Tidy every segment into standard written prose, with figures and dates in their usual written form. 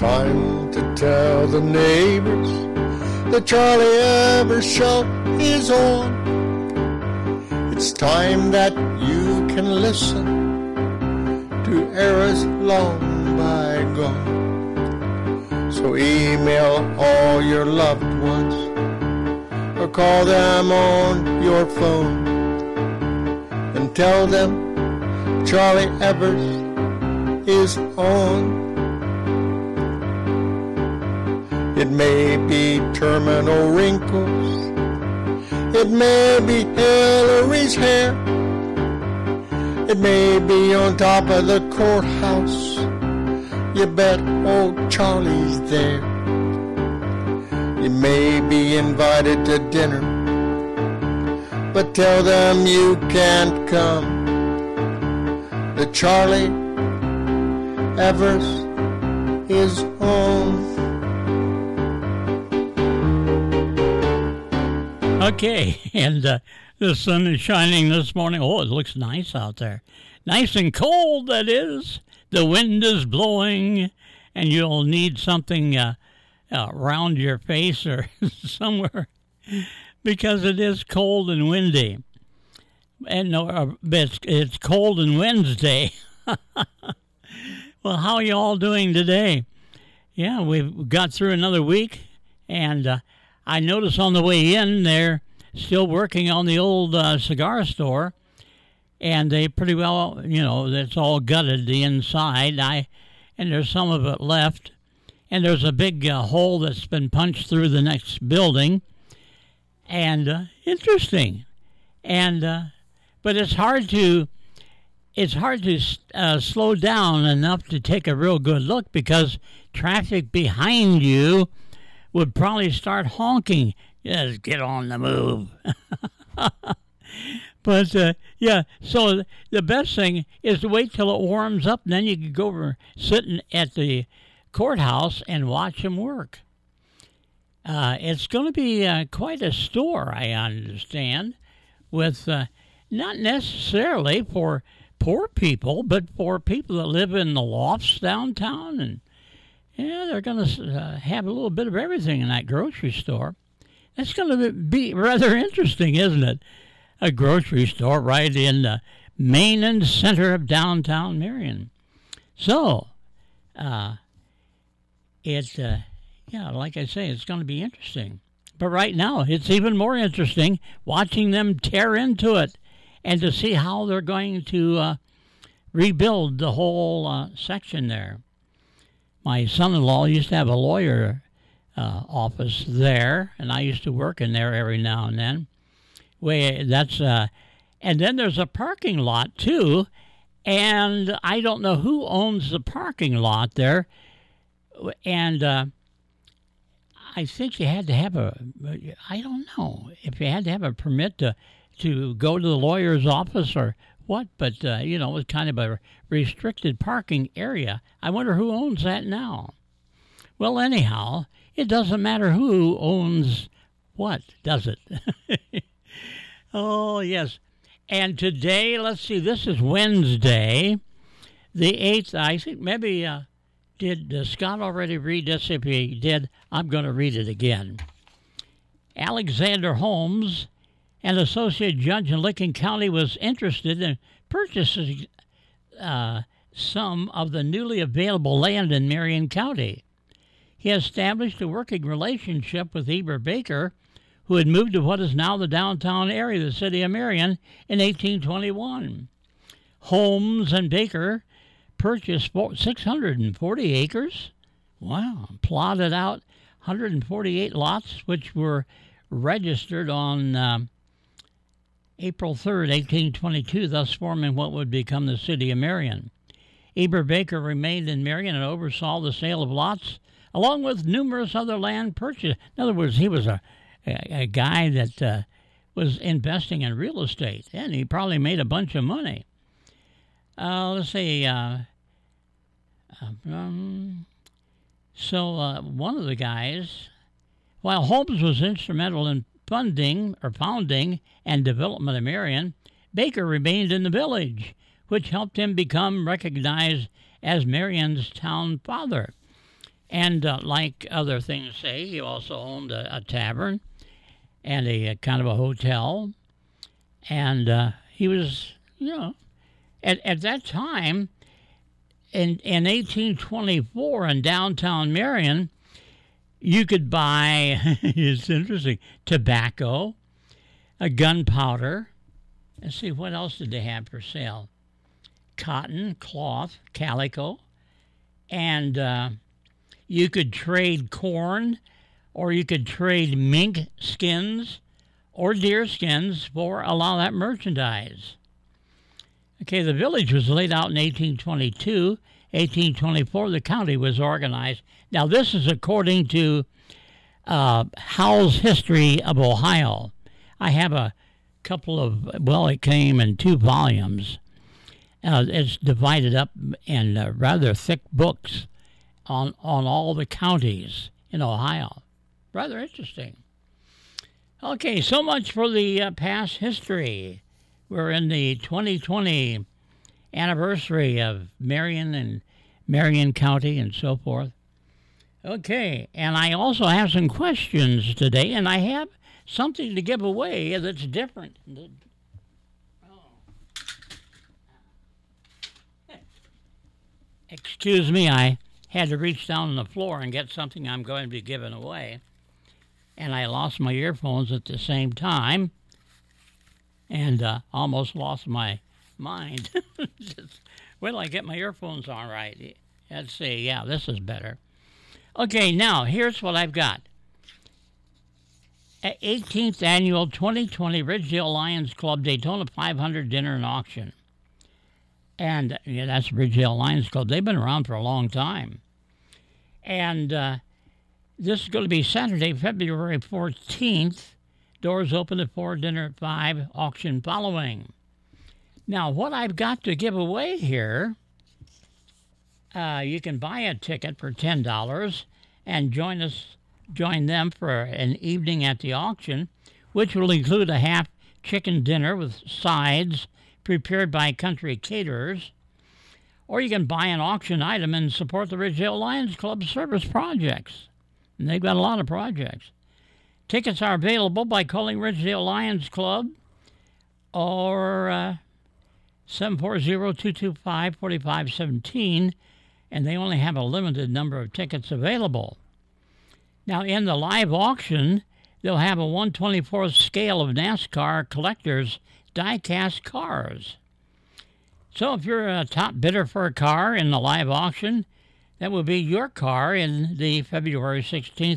time to tell the neighbors that Charlie Evers show is on. It's time that you can listen to eras long bygone. So email all your loved ones or call them on your phone and tell them Charlie Evers is on. It may be terminal wrinkles, it may be Hillary's hair, it may be on top of the courthouse. You bet old Charlie's there. You may be invited to dinner, but tell them you can't come. The Charlie Evers is on. Okay, and the sun is shining this morning. Oh, it looks nice out there. Nice and cold, that is. The wind is blowing, and you'll need something around your face or somewhere because it is cold and windy. And no, it's cold and Wednesday. Well, how are you all doing today? Yeah, we've got through another week, and I noticed on the way in they're still working on the old cigar store, and they pretty well, it's all gutted the inside. And there's some of it left, and there's a big hole that's been punched through the next building, and interesting, and but it's hard to slow down enough to take a real good look because traffic behind you would probably start honking. Just get on the move. But, yeah, so the best thing is to wait till it warms up, and then you can go over sitting at the courthouse and watch them work. It's going to be quite a store, I understand, with not necessarily for poor people, but for people that live in the lofts downtown. And, yeah, they're going to have a little bit of everything in that grocery store. That's going to be rather interesting, isn't it? A grocery store right in the main and center of downtown Marion. So, like I say, it's going to be interesting. But right now, it's even more interesting watching them tear into it and to see how they're going to rebuild the whole section there. My son-in-law used to have a lawyer office there, and I used to work in there every now and then. And then there's a parking lot too, and I don't know who owns the parking lot there. And I think you had to have I don't know if you had to have a permit to go to the lawyer's office or what, but it was kind of a restricted parking area. I wonder who owns that now. Well, anyhow, it doesn't matter who owns what, does it? Oh, yes. And today, let's see, this is Wednesday, the 8th. I think maybe, did Scott already read this? If he did, I'm going to read it again. Alexander Holmes, an associate judge in Licking County, was interested in purchasing some of the newly available land in Marion County. He established a working relationship with Heber Baker, who had moved to what is now the downtown area of the city of Marion in 1821. Holmes and Baker purchased 640 acres. Wow. Plotted out 148 lots, which were registered on April 3rd, 1822, thus forming what would become the city of Marion. Heber Baker remained in Marion and oversaw the sale of lots, along with numerous other land purchases. In other words, he was a guy that was investing in real estate, and he probably made a bunch of money. Let's see. One of the guys, while Holmes was instrumental in founding and development of Marion, Baker remained in the village, which helped him become recognized as Marion's town father. And like other things say, he also owned a tavern and a kind of a hotel. And he was, at that time, in 1824 in downtown Marion, you could buy, it's interesting, tobacco, a gunpowder. Let's see, what else did they have for sale? Cotton, cloth, calico, and you could trade corn, or you could trade mink skins or deer skins for a lot of that merchandise. Okay, the village was laid out in 1822. 1824, the county was organized. Now, this is according to Howell's History of Ohio. I have a couple of, it came in 2 volumes. It's divided up in rather thick books on all the counties in Ohio. Rather interesting. Okay, so much for the past history. We're in the 2020 anniversary of Marion and Marion County and so forth. Okay, and I also have some questions today, and I have something to give away that's different. Excuse me, I had to reach down on the floor and get something I'm going to be giving away. And I lost my earphones at the same time and almost lost my mind. Well, I get my earphones on right. Let's see. Yeah, this is better. Okay, now, here's what I've got. 18th Annual 2020 Ridgedale Lions Club Daytona 500 Dinner and Auction. And that's Ridgedale Lions Club. They've been around for a long time. And this is going to be Saturday, February 14th. Doors open at 4, dinner at 5, auction following. Now, what I've got to give away here, you can buy a ticket for $10 and join them for an evening at the auction, which will include a half chicken dinner with sides prepared by country caterers. Or you can buy an auction item and support the Ridgedale Lions Club service projects. And they've got a lot of projects. Tickets are available by calling Ridgedale Lions Club or 740-225-4517, and they only have a limited number of tickets available. Now, in the live auction, they'll have a 1/24th scale of NASCAR collectors die-cast cars. So if you're a top bidder for a car in the live auction, that will be your car in the February 16th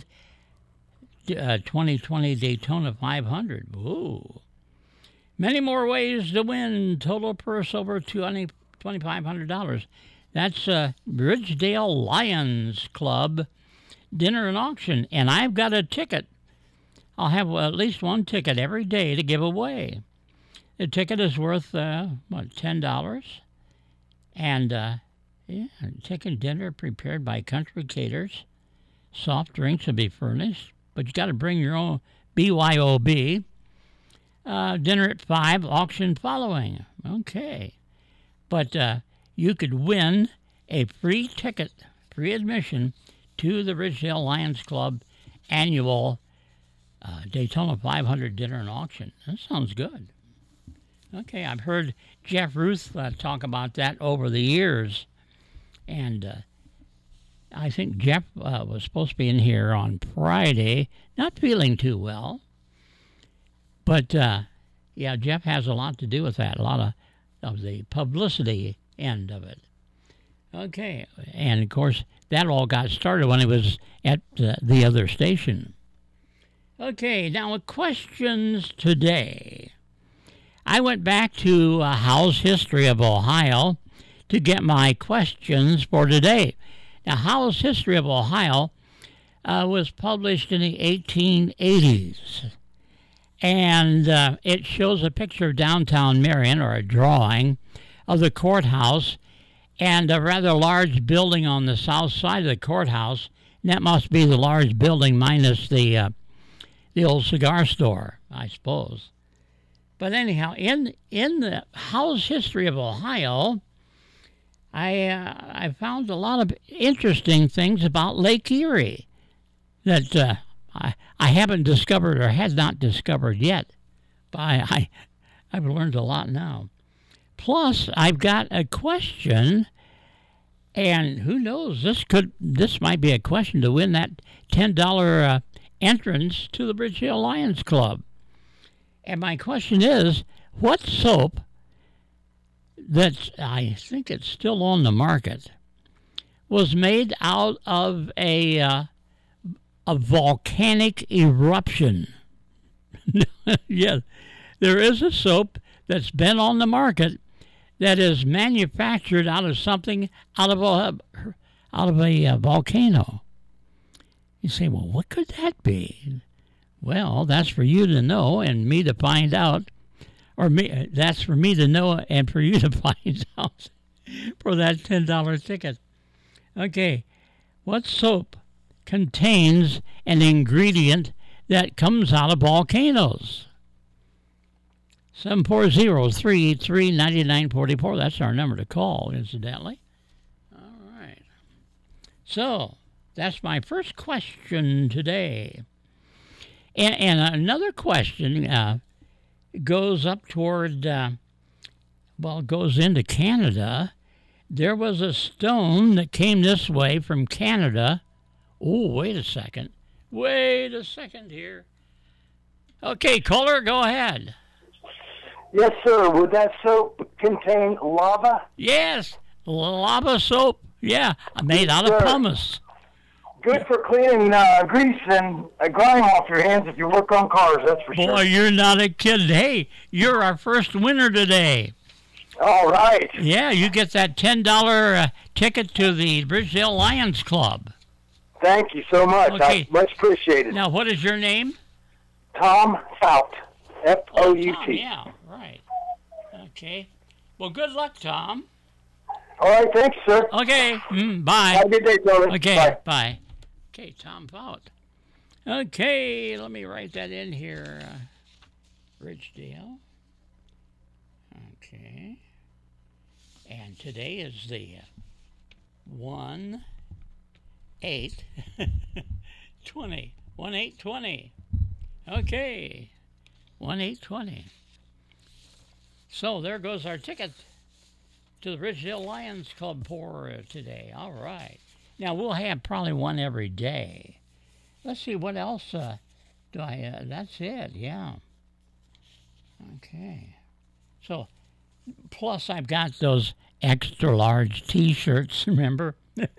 2020 Daytona 500. Ooh. Many more ways to win. Total purse over $2,500. That's Ridgedale Lions Club Dinner and Auction. And I've got a ticket. I'll have at least one ticket every day to give away. The ticket is worth, $10? And, chicken dinner prepared by country caterers. Soft drinks will be furnished, but you got to bring your own BYOB. Dinner at 5, auction following. Okay. But you could win a free ticket, free admission to the Ridgedale Lions Club annual Daytona 500 Dinner and Auction. That sounds good. Okay, I've heard Jeff Ruth talk about that over the years. And I think Jeff was supposed to be in here on Friday, not feeling too well. But, Jeff has a lot to do with that, a lot of the publicity end of it. Okay, and of course, that all got started when he was at the other station. Okay, now questions today. I went back to Howell's History of Ohio to get my questions for today. Now, Howell's History of Ohio was published in the 1880s. And it shows a picture of downtown Marion, or a drawing, of the courthouse and a rather large building on the south side of the courthouse. And that must be the large building minus the old cigar store, I suppose. But anyhow, in the Howell's History of Ohio, I found a lot of interesting things about Lake Erie that I haven't discovered or had not discovered yet. But I've learned a lot now. Plus, I've got a question, and who knows, this might be a question to win that $10 entrance to the Bridge Hill Lions Club. And my question is, what soap that I think it's still on the market was made out of a volcanic eruption? Yeah, there is a soap that's been on the market that is manufactured out of something out of a volcano. You say, well, what could that be? Well, that's for you to know and me to find out, or that's for me to know and for you to find out for that $10 ticket. Okay, what soap contains an ingredient that comes out of volcanoes? 740-383-9944. That's our number to call, incidentally. All right. So, that's my first question today. And another question goes up toward, goes into Canada. There was a stone that came this way from Canada. Oh, wait a second. Wait a second here. Okay, caller, go ahead. Yes, sir. Would that soap contain lava? Yes, lava soap. Yeah, made out of pumice. Good for cleaning grease and grime off your hands if you work on cars, that's for sure. Boy, you're not a kid. Hey, you're our first winner today. All right. Yeah, you get that $10 ticket to the Bridge Hill Lions Club. Thank you so much. Okay. I much appreciate it. Now, what is your name? Tom Fout. F-O-U-T. Tom, yeah, right. Okay. Well, good luck, Tom. All right, thanks, sir. Okay, bye. Have a good day, brother. Okay, bye. Okay, Tom Fout. Okay, let me write that in here. Ridgedale. Okay. And today is the 1/8/20. 1/8/20. Okay. 1/8/20. So there goes our ticket to the Bridge Hill Lions Club for today. All right. Now, we'll have probably one every day. Let's see, what else do I... that's it, yeah. Okay. So, plus I've got those extra large T-shirts, remember?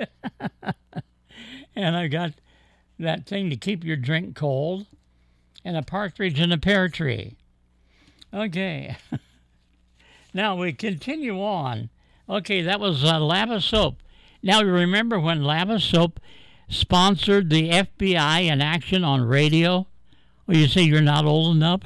And I got that thing to keep your drink cold, and a partridge in a pear tree. Okay. Now, we continue on. Okay, that was Lava Soap. Now, you remember when Lava Soap sponsored the FBI in action on radio? Well, you say you're not old enough?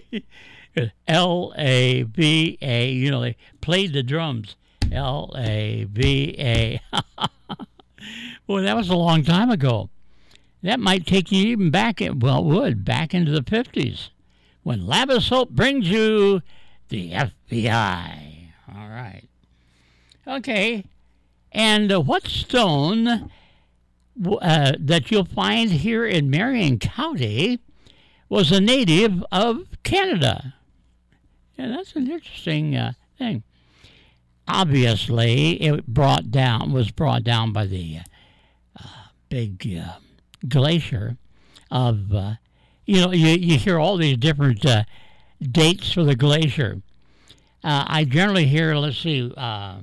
L-A-V-A. You know, they played the drums. L-A-V-A. Well, that was a long time ago. That might take you even back, it would, back into the 50s. When Lava Soap brings you the FBI. All right. Okay. And what stone that you'll find here in Marion County was a native of Canada? Yeah, that's an interesting thing. Obviously, it was brought down by the big glacier of, you hear all these different dates for the glacier. I generally hear, let's see, about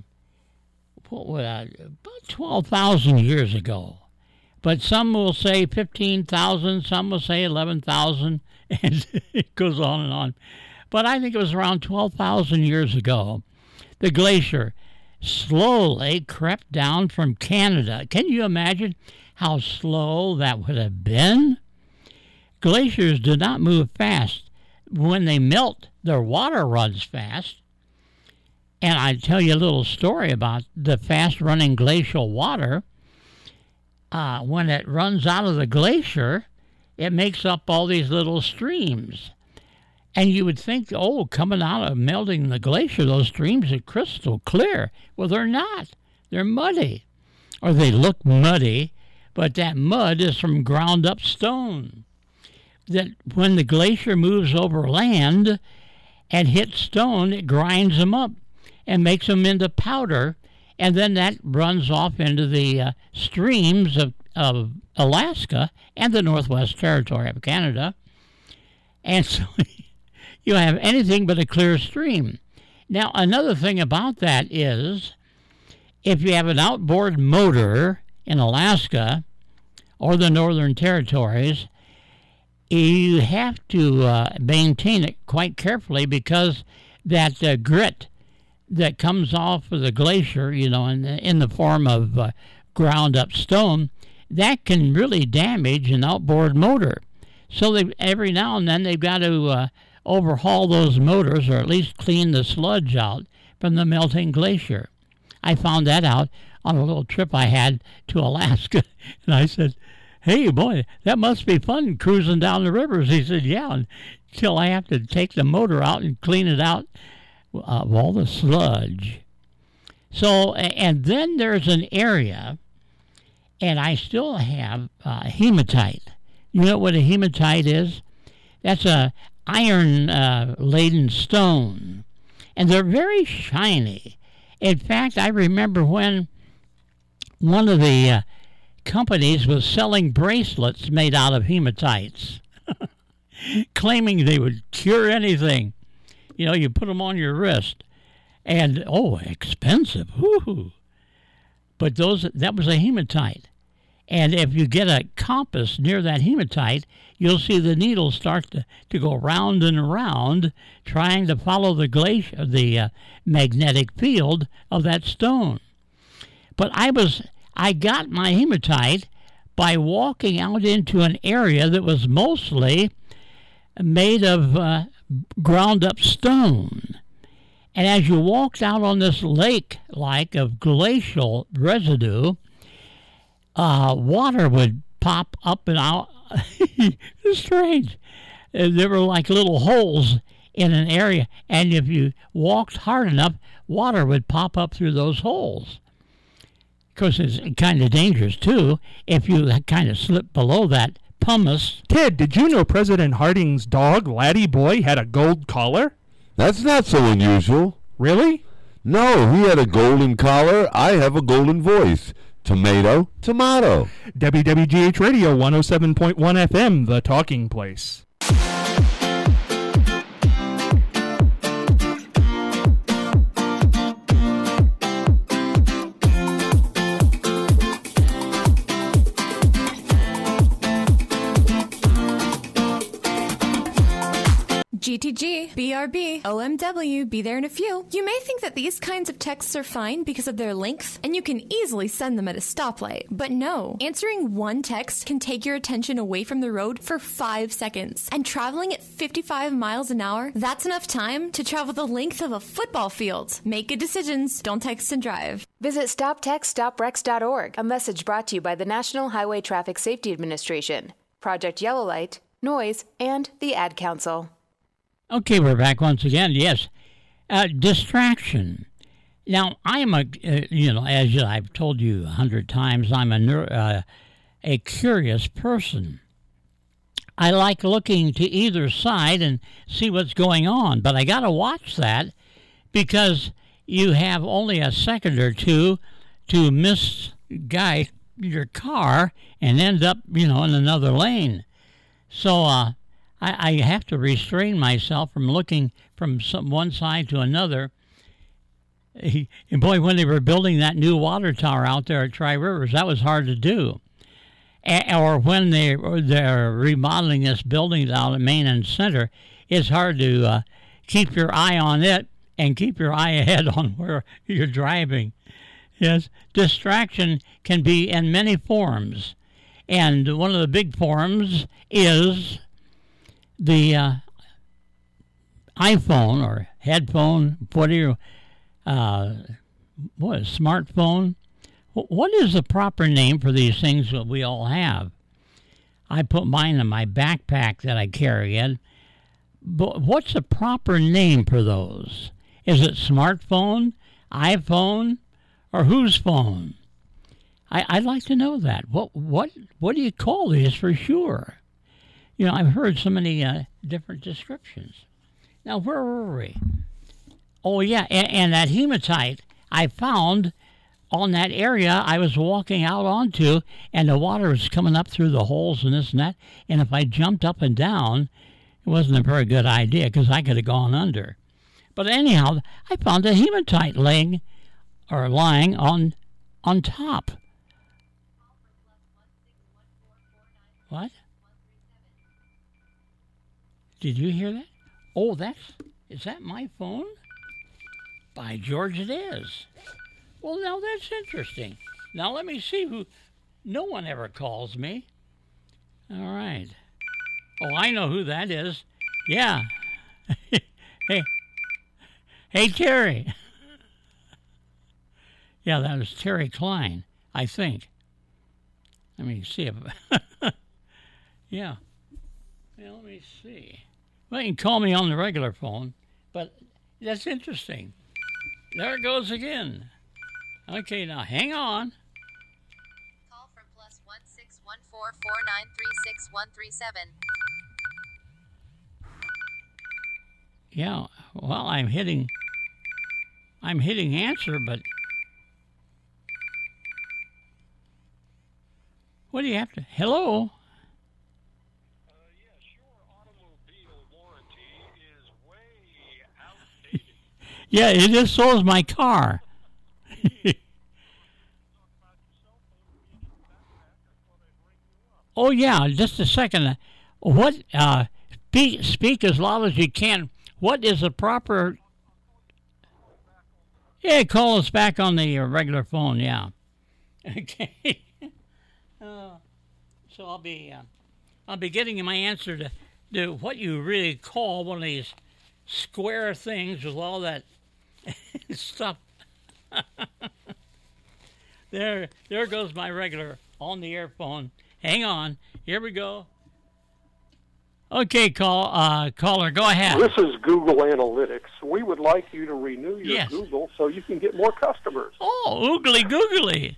12,000 years ago. But some will say 15,000, some will say 11,000, and it goes on and on. But I think it was around 12,000 years ago. The glacier slowly crept down from Canada. Can you imagine how slow that would have been? Glaciers do not move fast. When they melt, their water runs fast. And I tell you a little story about the fast-running glacial water. When it runs out of the glacier, it makes up all these little streams. And you would think, coming out of melting the glacier, those streams are crystal clear. Well, they're not. They're muddy, or they look muddy, but that mud is from ground up stone. That when the glacier moves over land and hits stone, it grinds them up and makes them into powder, and then that runs off into the streams of Alaska and the Northwest Territory of Canada. And so you have anything but a clear stream. Now, another thing about that is if you have an outboard motor in Alaska or the Northern Territories, you have to maintain it quite carefully because that grit that comes off of the glacier, in the form of ground up stone, that can really damage an outboard motor. So every now and then they've got to overhaul those motors, or at least clean the sludge out from the melting glacier. I found that out on a little trip I had to Alaska, and I said, "Hey, boy, that must be fun cruising down the rivers." He said, "Yeah, until I have to take the motor out and clean it out of all the sludge." So, and then there's an area, and I still have hematite. You know what a hematite is? That's a iron-laden stone, and they're very shiny. In fact, I remember when one of the companies was selling bracelets made out of hematites, claiming they would cure anything. You put them on your wrist, and expensive. Woo-hoo. But that was a hematite. And if you get a compass near that hematite, you'll see the needle start to go round and around, trying to follow the magnetic field of that stone. But I got my hematite by walking out into an area that was mostly made of ground up stone. And as you walked out on this lake of glacial residue, water would pop up and out. It's strange. There were like little holes in an area, and if you walked hard enough, water would pop up through those holes. Of course, it's kind of dangerous, too, if you kind of slip below that pumice. Ted, did you know President Harding's dog, Laddie Boy, had a gold collar? That's not so unusual. Really? No, he had a golden collar. I have a golden voice. Tomato, tomato. WWGH Radio 107.1 FM, The Talking Place. GTG, BRB, OMW, be there in a few. You may think that these kinds of texts are fine because of their length, and you can easily send them at a stoplight. But no, answering one text can take your attention away from the road for 5 seconds. And traveling at 55 miles an hour, that's enough time to travel the length of a football field. Make good decisions. Don't text and drive. Visit StopTextStopWrecks.org, a message brought to you by the National Highway Traffic Safety Administration, Project Yellow Light, Noise, and the Ad Council. Okay, we're back once again. Yes, distraction. Now, I'm as I've told you 100 times, I'm a curious person. I like looking to either side and see what's going on, but I got to watch that because you have only a second or two to misguide your car and end up, in another lane. So, I have to restrain myself from looking from one side to another. And boy, when they were building that new water tower out there at Tri Rivers, that was hard to do. Or when they're remodeling this building down at Main and Center, it's hard to keep your eye on it and keep your eye ahead on where you're driving. Yes, distraction can be in many forms. And one of the big forms is the iPhone or headphone, smartphone. What is the proper name for these things that we all have? I put mine in my backpack that I carry in. But what's the proper name for those? Is it smartphone, iPhone, or whose phone? I'd like to know that. What do you call these for sure? You know, I've heard so many different descriptions. Now, where were we? Oh, yeah, and that hematite I found on that area I was walking out onto, and the water was coming up through the holes and this and that, and if I jumped up and down, it wasn't a very good idea because I could have gone under. But anyhow, I found a hematite lying on top. What? Did you hear that? Oh, is that my phone? By George, it is. Well, now that's interesting. Now let me see who. No one ever calls me. All right. Oh, I know who that is. Yeah. Hey, Terry. Yeah, that was Terry Klein, I think. Let me see if. Yeah. Let me see. Well, you can call me on the regular phone, but that's interesting. There it goes again. Okay, now hang on. Call from +16144936137. Yeah, well, I'm hitting answer, but what do you have to? Hello. Yeah, it is. So is my car. Oh yeah, just a second. What? Speak as loud as you can. What is the proper? Yeah, call us back on the regular phone. Yeah. Okay. So I'll be getting my answer to what you really call one of these square things with all that stuff. There goes my regular on the air phone. Hang on. Here we go. Okay, caller, go ahead. This is Google Analytics. We would like you to renew your Google so you can get more customers. Oh, oogly googly.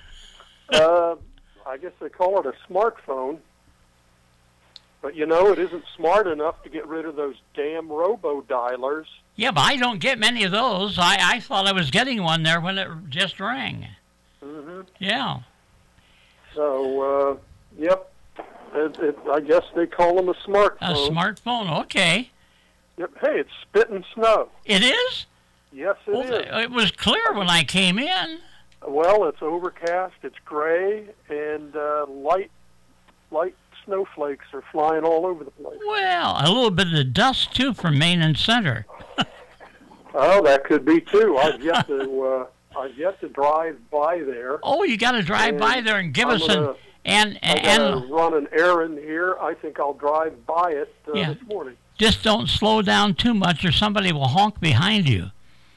I guess they call it a smartphone. But, you know, it isn't smart enough to get rid of those damn robo-dialers. Yeah, but I don't get many of those. I thought I was getting one there when it just rang. Mm-hmm. Yeah. So, yep. I guess they call them a smartphone. A smartphone, okay. Yep. Hey, it's spitting snow. It is? Yes, it is. It was clear when I came in. Well, it's overcast, it's gray, and light snowflakes are flying all over the place. Well, a little bit of dust, too, from Main and Center. Oh, that could be, too. I've yet to drive by there. Oh, you got to drive by there and give us I'm gonna run an errand here. I think I'll drive by it this morning. Just don't slow down too much or somebody will honk behind you.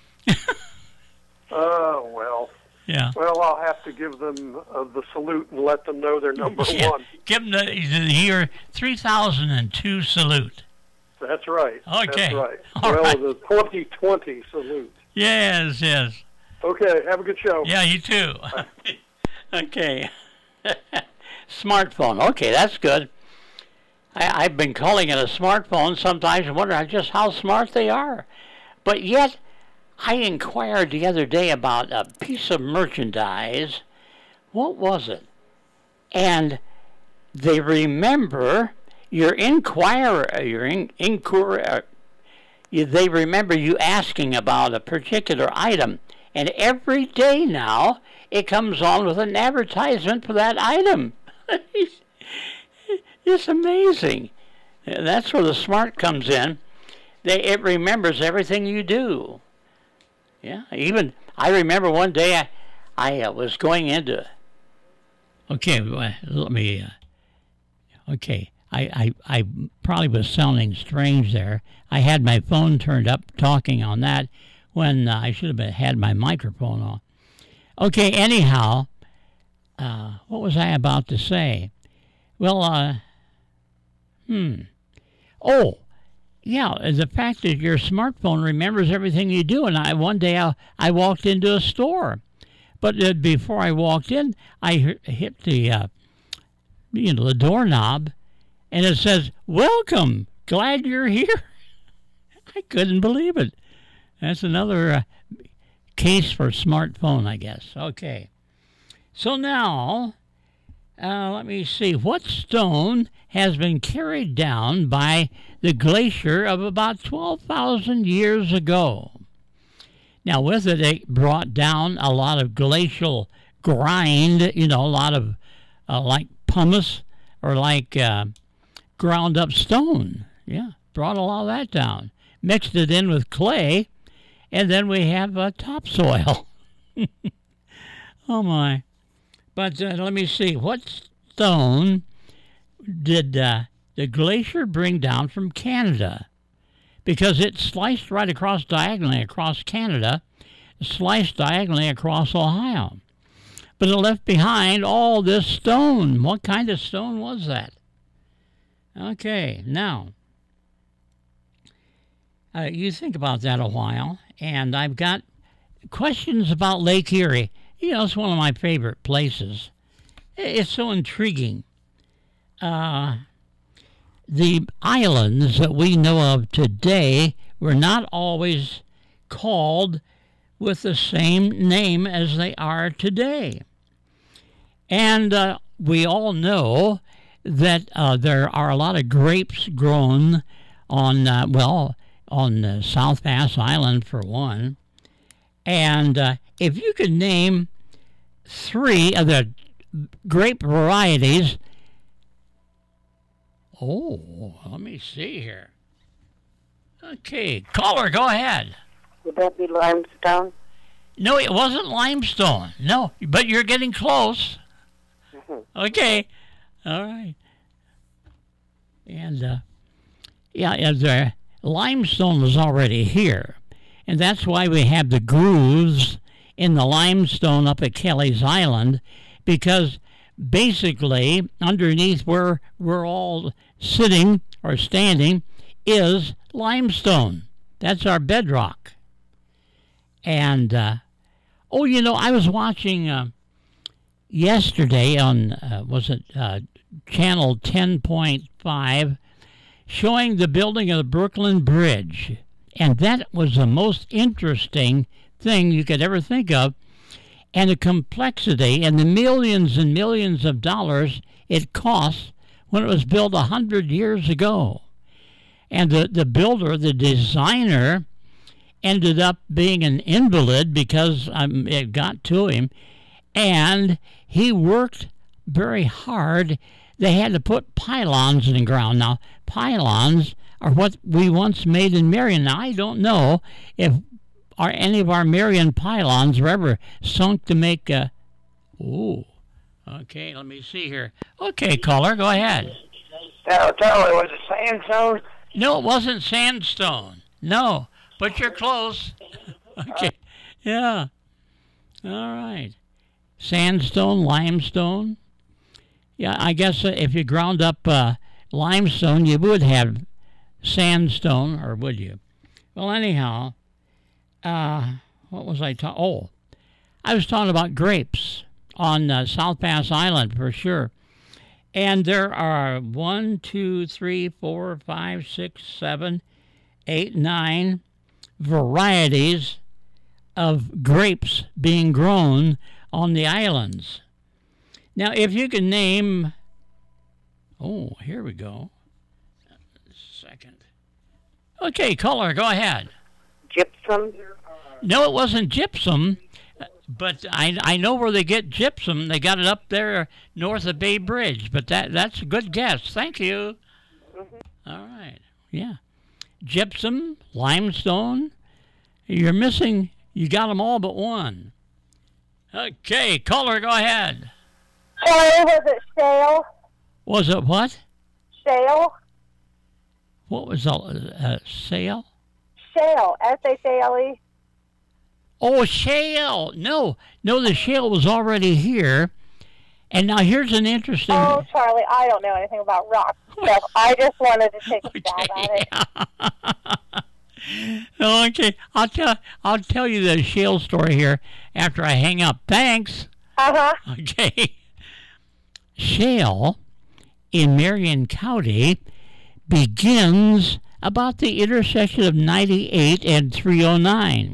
Oh, well. Yeah. Well, I'll have to give them the salute and let them know they're number one. Give them the year 3002 salute. That's right. Okay. That's right. All right. The 2020 salute. Yes. Okay, have a good show. Yeah, you too. Okay. Smartphone. Okay, that's good. I've been calling it a smartphone. Sometimes I wonder just how smart they are. But yet, I inquired the other day about a piece of merchandise. What was it? And they remember they remember you asking about a particular item. And every day now, it comes on with an advertisement for that item. It's amazing. That's where the smart comes in. It remembers everything you do. Yeah, even I remember one day I was going into. Okay, let me. Okay, I probably was sounding strange there. I had my phone turned up, talking on that when I should have had my microphone on. Okay, anyhow, what was I about to say? Well, Oh, yeah, the fact that your smartphone remembers everything you do. And one day I walked into a store But before I walked in, I hit the the doorknob, and it says, "Welcome, glad you're here." I couldn't believe it. That's another case for smartphone, I guess. Okay. So now, let me see. What stone has been carried down by the glacier of about 12,000 years ago? Now, with it, it brought down a lot of glacial grind, a lot of like pumice or like ground up stone. Yeah, brought a lot of that down. Mixed it in with clay, and then we have topsoil. Oh, my. But let me see. What stone did the glacier bring down from Canada? Because it sliced right across diagonally across Canada, sliced diagonally across Ohio. But it left behind all this stone. What kind of stone was that? Okay, now, you think about that a while, and I've got questions about Lake Erie. It's one of my favorite places. It's so intriguing. The islands that we know of today were not always called with the same name as they are today. And we all know that there are a lot of grapes grown on South Pass Island, for one. And if you could name 3 of the grape varieties. Oh, let me see here. Okay, caller, go ahead. Would that be limestone? No, it wasn't limestone. No, but you're getting close. Okay, all right. And, the limestone was already here. And that's why we have the grooves in the limestone up at Kelly's Island, because basically underneath where we're all sitting or standing is limestone. That's our bedrock. And, I was watching yesterday on, Channel 10.5, showing the building of the Brooklyn Bridge. And that was the most interesting thing you could ever think of. And the complexity and the millions and millions of dollars it cost when it was built 100 years ago. And the builder, the designer, ended up being an invalid because it got to him. And he worked very hard. They had to put pylons in the ground. Now, pylons are what we once made in Marion. Now, I don't know if any of our Marion pylons were ever sunk to make a... Ooh. Okay, let me see here. Okay, caller, go ahead. Tell me, was it sandstone? No, it wasn't sandstone. No, but you're close. Okay, yeah. All right. Sandstone, limestone. Yeah, I guess if you ground up limestone, you would have sandstone, or would you? Well, anyhow, what was I talking? Oh, I was talking about grapes on South Pass Island for sure. And there are 1, 2, 3, 4, 5, 6, 7, 8, 9 varieties of grapes being grown on the islands. Now, if you can name... Oh, here we go. Second. Okay, caller, go ahead. Gypsum? No, it wasn't gypsum, but I know where they get gypsum. They got it up there north of Bay Bridge, but that's a good guess. Thank you. Mm-hmm. All right, yeah. Gypsum, limestone. You're missing, you got them all but one. Okay, caller, go ahead. Sorry, was it shale? Was it what? Shale. What was the shale? Shale, S-H-A-L-E. Oh, shale. No, the shale was already here. And now here's an interesting... Oh, Charlie, I don't know anything about rock stuff. I just wanted to take a stab at it. Okay, I'll tell you the shale story here after I hang up. Thanks. Okay. Shale in Marion County begins about the intersection of 98 and 309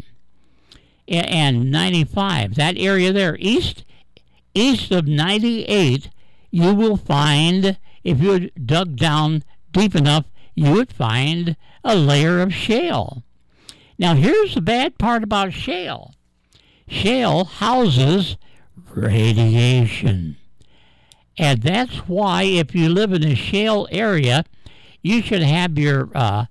and 95. That area there, east of 98, you will find, if you dug down deep enough, you would find a layer of shale. Now, here's the bad part about shale. Shale houses radiation. And that's why if you live in a shale area, you should have your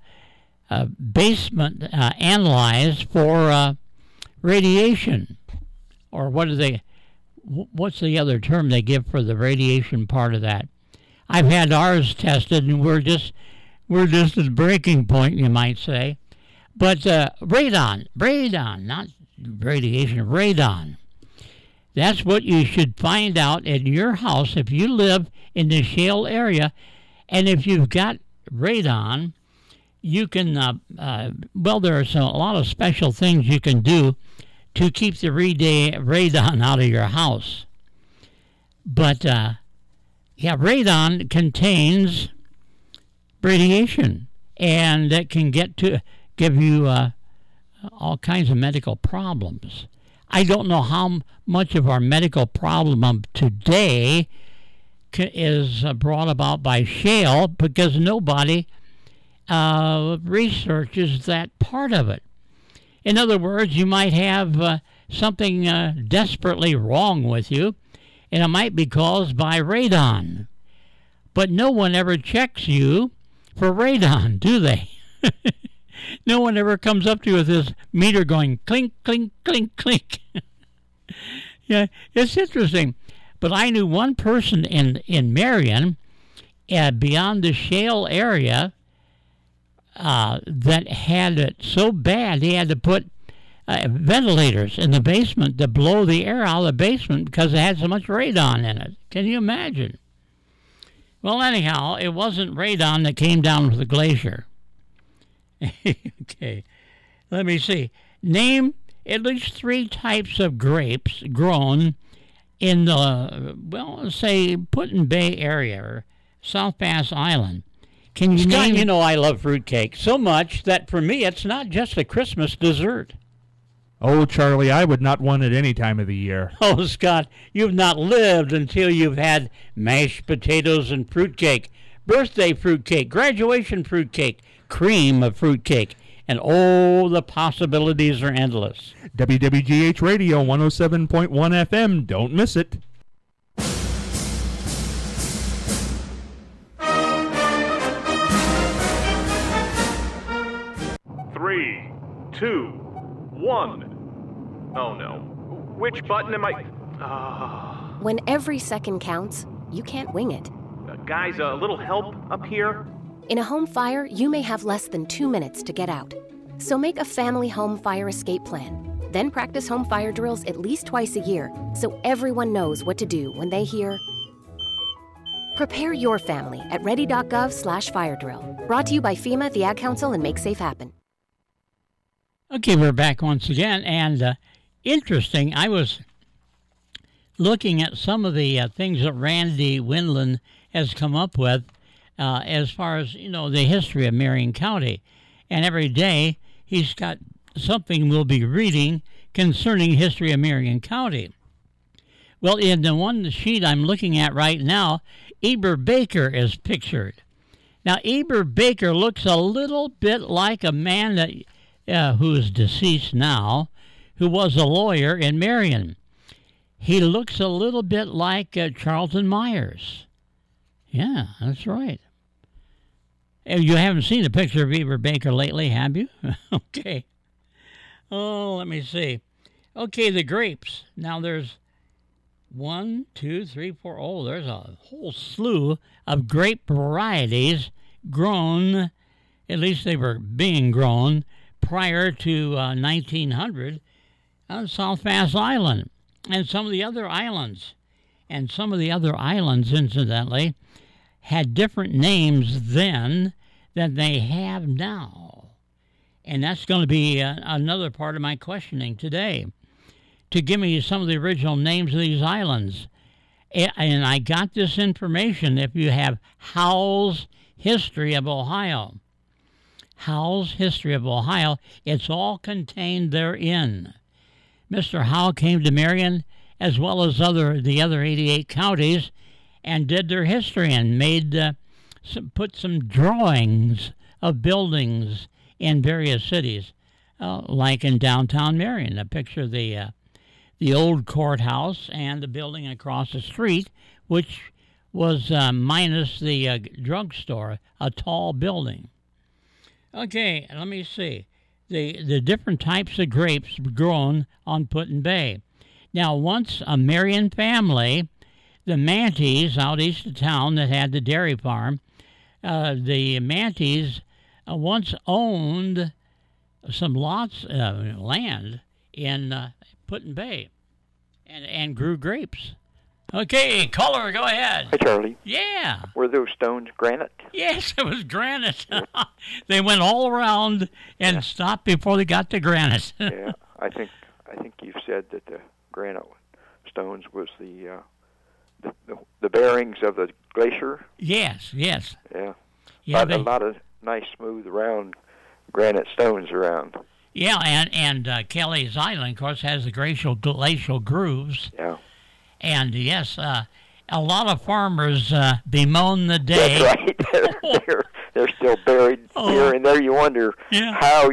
basement analyzed for radiation. Or what's the other term they give for the radiation part of that? I've had ours tested, and we're just at the breaking point, you might say. But radon, not radiation, radon. That's what you should find out in your house if you live in the shale area. And if you've got radon, you can, there's a lot of special things you can do to keep the radon out of your house. But, radon contains radiation, and that can give you all kinds of medical problems. I don't know how much of our medical problem of today is brought about by shale, because nobody researches that part of it. In other words, you might have something desperately wrong with you, and it might be caused by radon. But no one ever checks you for radon, do they? No one ever comes up to you with this meter going clink, clink, clink, clink. Yeah, it's interesting. But I knew one person in Marion, beyond the shale area, that had it so bad he had to put ventilators in the basement to blow the air out of the basement because it had so much radon in it. Can you imagine? Well, anyhow, it wasn't radon that came down with the glacier. Okay, let me see. Name at least 3 types of grapes grown in the, say, Put-in Bay area or South Pass Island. Can you Scott, name? you know I love fruitcake so much that for me it's not just a Christmas dessert. Oh, Charlie, I would not want it any time of the year. Oh, Scott, you've not lived until you've had mashed potatoes and fruitcake, birthday fruitcake, graduation fruitcake, cream of fruitcake, and oh, the possibilities are endless. WWGH Radio 107.1 FM. Don't miss it. Three, two, one. Oh no. Which button am I? When every second counts, you can't wing it. Guys, a little help up here? In a home fire, you may have less than 2 minutes to get out. So make a family home fire escape plan. Then practice home fire drills at least twice a year so everyone knows what to do when they hear. Prepare your family at ready.gov/fire drill. Brought to you by FEMA, the Ad Council, and Make Safe Happen. Okay, we're back once again, and interesting, I was looking at some of the things that Randy Windland has come up with as far as, the history of Marion County. And every day he's got something we'll be reading concerning history of Marion County. Well, in the one sheet I'm looking at right now, Eber Baker is pictured. Now, Eber Baker looks a little bit like a man that who is deceased now, who was a lawyer in Marion. He looks a little bit like Charlton Myers. Yeah, that's right. You haven't seen a picture of Eber Baker lately, have you? Okay. Oh, let me see. Okay, the grapes. Now there's 1, 2, 3, 4. Oh, there's a whole slew of grape varieties grown, at least they were being grown, prior to 1900 on South Pass Island and some of the other islands. And some of the other islands, incidentally, had different names then than they have now. And that's going to be another part of my questioning today, to give me some of the original names of these islands. And I got this information if you have Howell's History of Ohio. Howell's History of Ohio, it's all contained therein. Mr. Howell came to Marion as well as the other 88 counties and did their history and put some drawings of buildings in various cities, like in downtown Marion. A picture of the old courthouse and the building across the street, which was minus the drugstore, a tall building. Okay, let me see. The different types of grapes grown on Put-in-Bay. Now, once a Marion family, the Manties out east of town that had the dairy farm, the Manties once owned some lots of land in Put-in-Bay and grew grapes. Okay, caller, go ahead. Hey, Charlie. Yeah. Were those stones granite? Yes, it was granite. They went all around and stopped before they got to granite. Yeah, I think you've said that the granite stones was the bearings of the glacier. Yes. Yeah. A lot of nice, smooth, round granite stones around. Yeah, and Kelly's Island, of course, has the glacial grooves. Yeah. And yes, a lot of farmers bemoan the day. That's right. They're still buried here and there. You wonder how,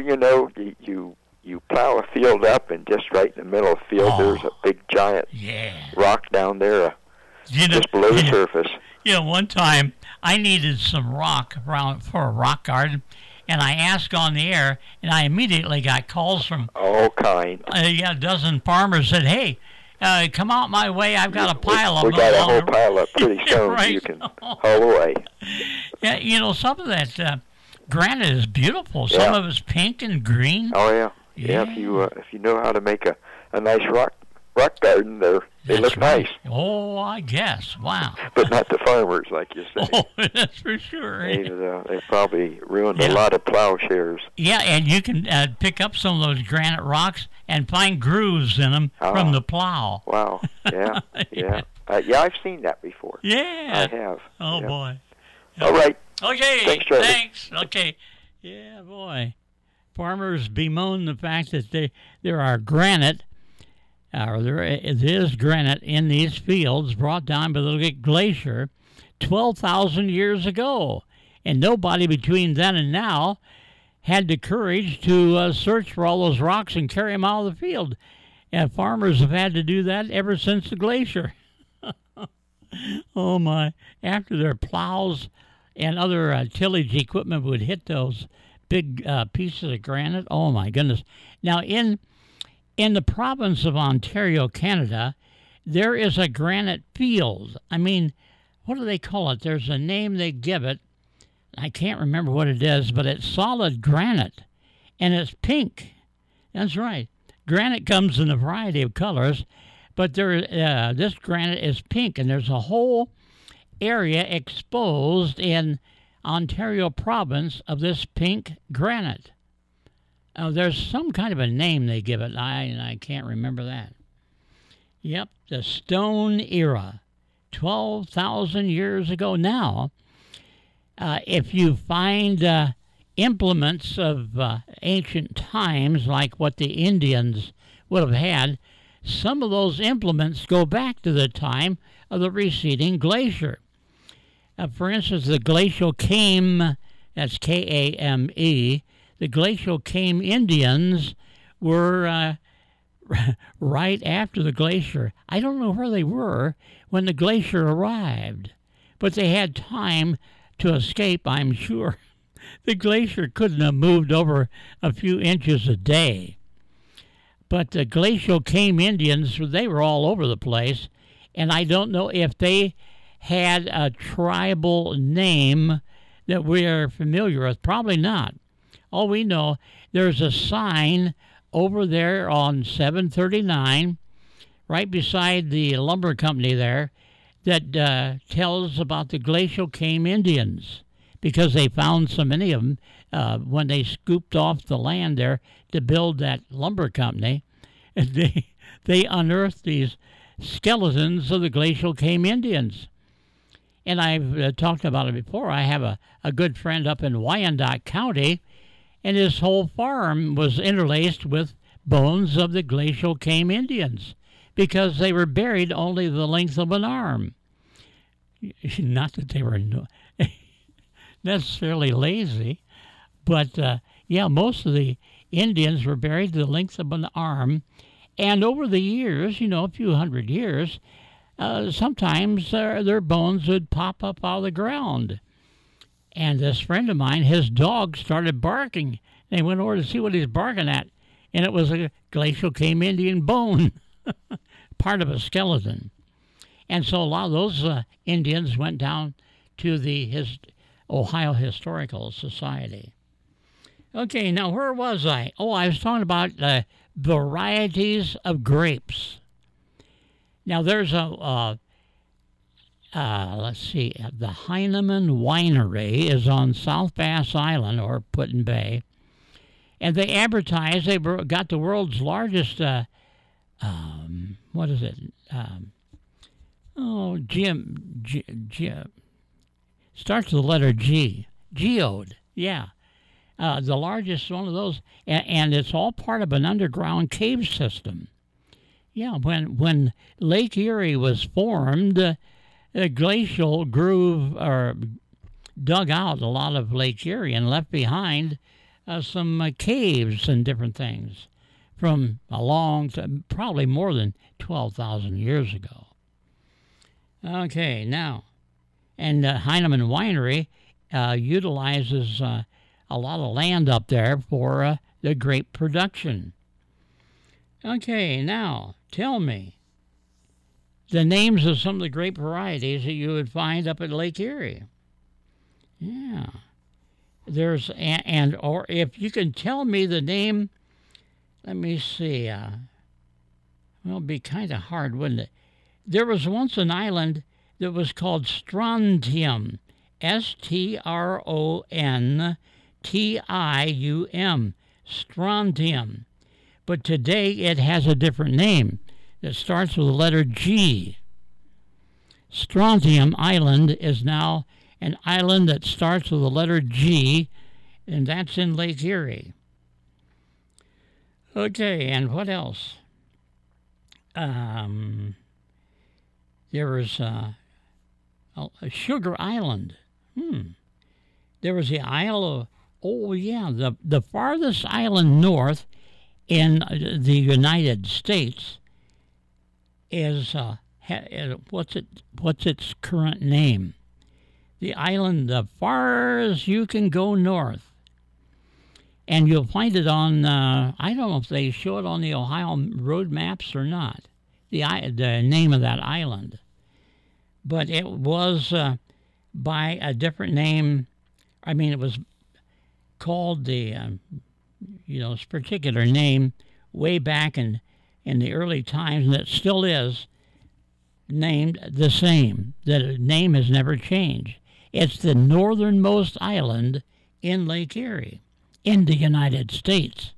you plow a field up, and just right in the middle of the field there's a big giant rock down there just below the surface. One time I needed some rock for a rock garden, and I asked on the air, and I immediately got calls from all kinds. A dozen farmers said, "Hey, come out my way. I've got a pile of them." We got a whole pile of pretty stones right. You can haul away. Yeah, some of that granite is beautiful. Some of it's pink and green. Oh yeah. Yeah. If you know how to make a nice rock garden, they look nice. Oh, I guess. Wow. But not the farmers, like you say. Oh, that's for sure. They probably ruined a lot of plowshares. Yeah, and you can pick up some of those granite rocks and find grooves in them from the plow. Wow. Yeah. Yeah. I've seen that before. Yeah. I have. Oh, boy. All right. Okay. Thanks, Charlie. Thanks. Okay. Yeah, boy. Farmers bemoan the fact that there are granite, or there is granite in these fields brought down by the glacier 12,000 years ago. And nobody between then and now had the courage to search for all those rocks and carry them out of the field. And farmers have had to do that ever since the glacier. Oh, my. After their plows and other tillage equipment would hit those big pieces of granite. Oh, my goodness. Now, in the province of Ontario, Canada, there is a granite field. I mean, what do they call it? There's a name they give it. I can't remember what it is, but it's solid granite, and it's pink. That's right. Granite comes in a variety of colors, but this granite is pink, and there's a whole area exposed in Ontario province of this pink granite. There's some kind of a name they give it. I can't remember that. Yep, the Stone Era, 12,000 years ago now. If you find implements of ancient times, like what the Indians would have had, some of those implements go back to the time of the receding glacier. For instance, the Glacial Kame, that's Kame, the Glacial Kame Indians were right after the glacier. I don't know where they were when the glacier arrived, but they had time to escape, I'm sure. The glacier couldn't have moved over a few inches a day. But the Glacial Kame Indians, they were all over the place, and I don't know if they had a tribal name that we are familiar with. Probably not. All we know, there's a sign over there on 739, right beside the lumber company there, that tells about the Glacial Kame Indians, because they found so many of them when they scooped off the land there to build that lumber company. And they unearthed these skeletons of the glacial Came Indians. And I've talked about it before. I have a good friend up in Wyandotte County, and his whole farm was interlaced with bones of the glacial Came Indians because they were buried only the length of an arm. Not that they were necessarily lazy, but most of the Indians were buried the length of an arm. And over the years, a few hundred years, sometimes their bones would pop up out of the ground. And this friend of mine, his dog started barking. They went over to see what he's barking at, and it was a glacial Came Indian bone, part of a skeleton. And so a lot of those Indians went down to the Ohio Historical Society. Okay, now where was I? Oh, I was talking about varieties of grapes. Now there's let's see, the Heinemann Winery is on South Bass Island or Put-in Bay, and they advertise they got the world's largest, what is it? Starts with the letter G. Geode, yeah. The largest one of those, and it's all part of an underground cave system. Yeah, when Lake Erie was formed, the glacial groove dug out a lot of Lake Erie and left behind some caves and different things from probably more than 12,000 years ago. Okay, now, and Heinemann Winery utilizes a lot of land up there for the grape production. Okay, now, tell me the names of some of the grape varieties that you would find up at Lake Erie. Yeah. There's, or if you can tell me the name, let me see. Well, it'd be kind of hard, wouldn't it? There was once an island that was called Strontium, Strontium, Strontium. But today it has a different name that starts with the letter G. Strontium Island is now an island that starts with the letter G, and that's in Lake Erie. Okay, and what else? There was a Sugar Island. There was the Isle of, the farthest island north in the United States is, what's its current name? The island as far as you can go north. And you'll find it on, I don't know if they show it on the Ohio road maps or not, the name of that island. But it was by a different name. I mean, it was called the, this particular name way back in the early times, and it still is named the same. The name has never changed. It's the northernmost island in Lake Erie, in the United States.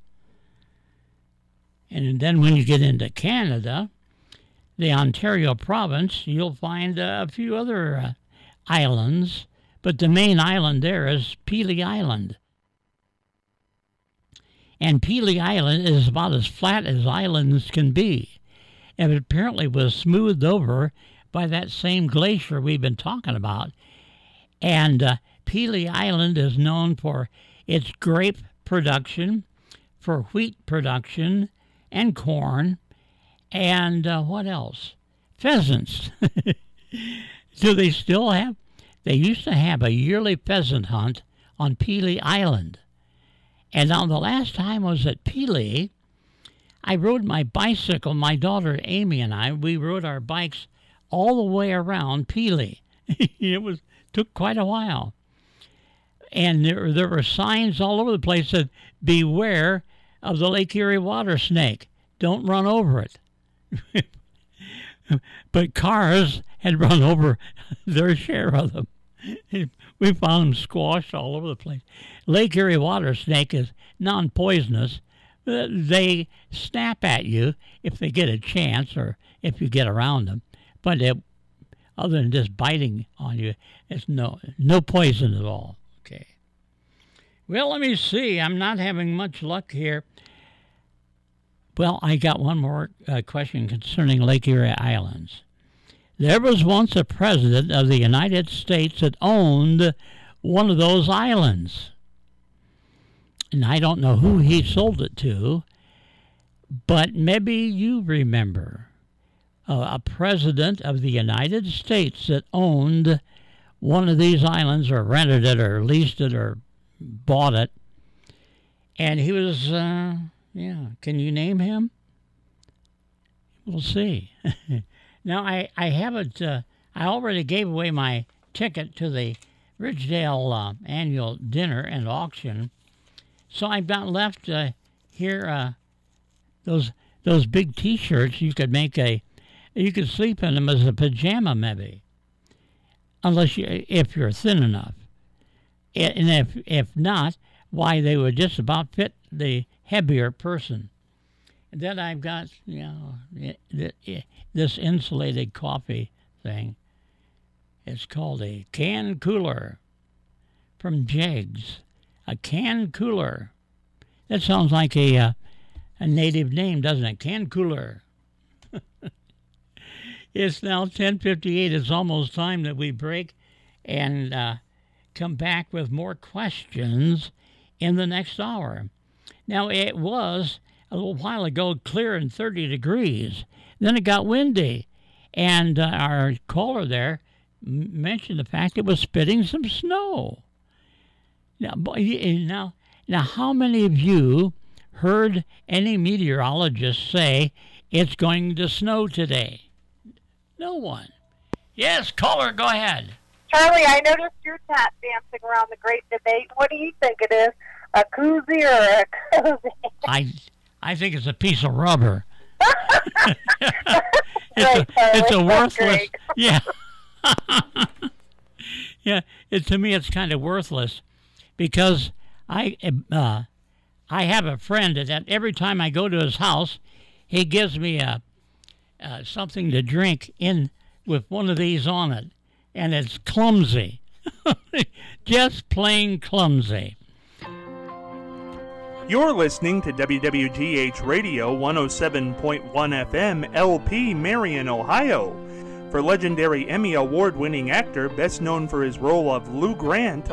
And then when you get into Canada, the Ontario province, you'll find a few other islands, but the main island there is Pelee Island. And Pelee Island is about as flat as islands can be. And it apparently was smoothed over by that same glacier we've been talking about. And Pelee Island is known for its grape production, for wheat production, and corn, and what else? Pheasants. Do they still have? They used to have a yearly pheasant hunt on Pelee Island. And now the last time I was at Pelee, I rode my bicycle. My daughter Amy and I, we rode our bikes all the way around Pelee. It took quite a while. And there were signs all over the place that beware of the Lake Erie water snake. Don't run over it. But cars had run over their share of them. We found them squashed all over the place. Lake Erie water snake is non-poisonous. They snap at you if they get a chance or if you get around them. But other than just biting on you, it's no poison at all. Okay. Well, let me see. I'm not having much luck here. Well, I got one more question concerning Lake Erie Islands. There was once a president of the United States that owned one of those islands. And I don't know who he sold it to, but maybe you remember a president of the United States that owned one of these islands or rented it or leased it or bought it. And he was, can you name him? We'll see. Now, I haven't, I already gave away my ticket to the Ridgedale annual dinner and auction. So I've got left here those big T-shirts. You could sleep in them as a pajama maybe, if you're thin enough. And if not, why they would just about fit the heavier person. And then I've got this insulated coffee thing. It's called a can cooler from Jegs. A can cooler. That sounds like a native name, doesn't it? Can cooler. It's now 10:58. It's almost time that we break and come back with more questions in the next hour. Now, it was a little while ago clear and 30 degrees. Then it got windy. And our caller there mentioned the fact it was spitting some snow. Now, how many of you heard any meteorologist say it's going to snow today? No one. Yes, caller, go ahead. Charlie, I noticed your tap dancing around the great debate. What do you think it is? A koozie or a cozy? I think it's a piece of rubber. It's a worthless. Yeah. Yeah. To me, it's kind of worthless because I have a friend that every time I go to his house, he gives me something to drink in with one of these on it, and it's clumsy, just plain clumsy. You're listening to WWGH Radio 107.1 FM, LP, Marion, Ohio. For legendary Emmy Award-winning actor, best known for his role of Lou Grant